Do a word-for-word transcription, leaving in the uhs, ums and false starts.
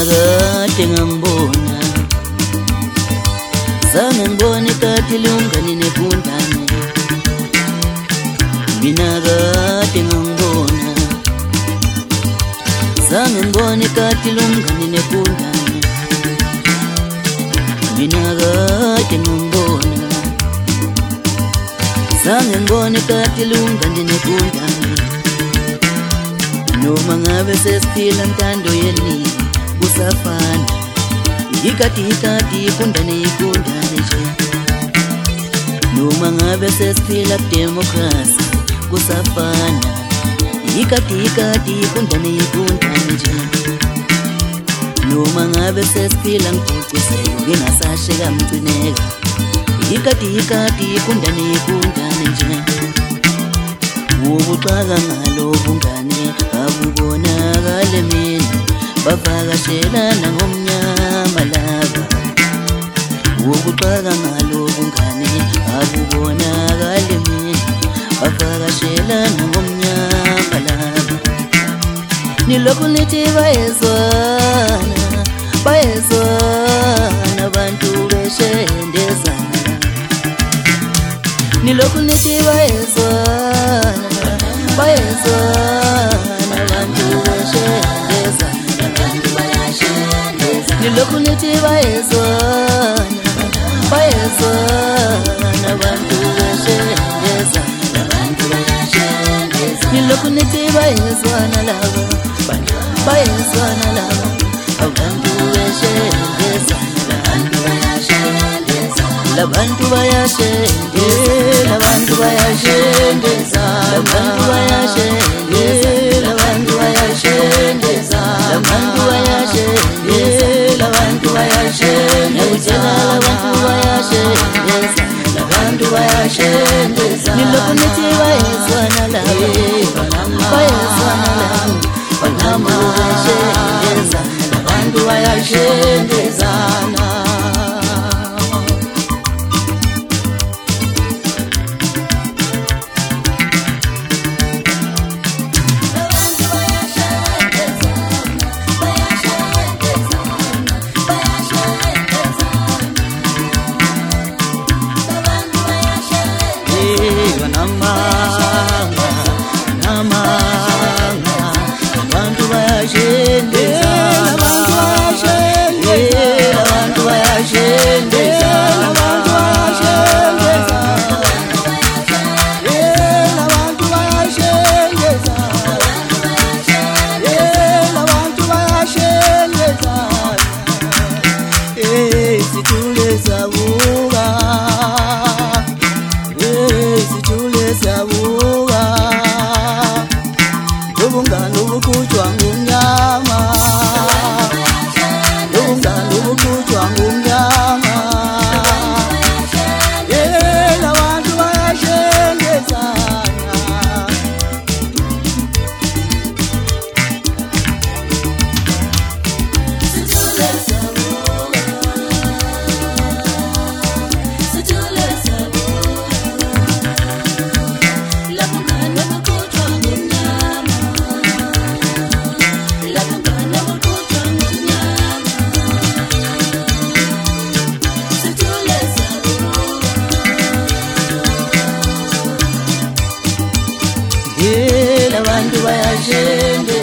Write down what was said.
kade ngambona zange ngibone kade lungani nebundane mina kade ngambona zange ngibone kade lungani nebundane mina kade ngambona zange ngibone kade lungani nebundane noma ngabe sesiphila ntando yeni kusafana ikati ikati kundane ikundane nje noma ngabe sesiphila democracy kusafana ikati ikati kundane ikundane nje noma ngabe sesiphila ngikucuseko ngingasasheka mcineka ikati ikati kundane ikundane nje ubuxaka ngalo bungane abubonakale mina bavakashelana ngomnyama laba ubuxaka ngalo bungane abubonakale mina bavakashelana ngomnyama laba nilokhu nithi bayezwana bayezwana abantu beshendezana nilokhu nithi bayezwana bayezwana abantu beshendezana nilokhu nithi bayezwana bayezwana abantu beshendezana nilokhu nithi bayezwana laba bayezwana laba abantu beshendezana labantu bayashendeza labantu bayashendeza labantu bayashendeza labantu bayashendeza labantu bayashendeza labantu bayashendeza labantu bayashendeza labantu bayashendeza nilokhu nithi bayezwana labo bayezwana labo banama bayashendeza labantu bayashendezana labantu bayashendeza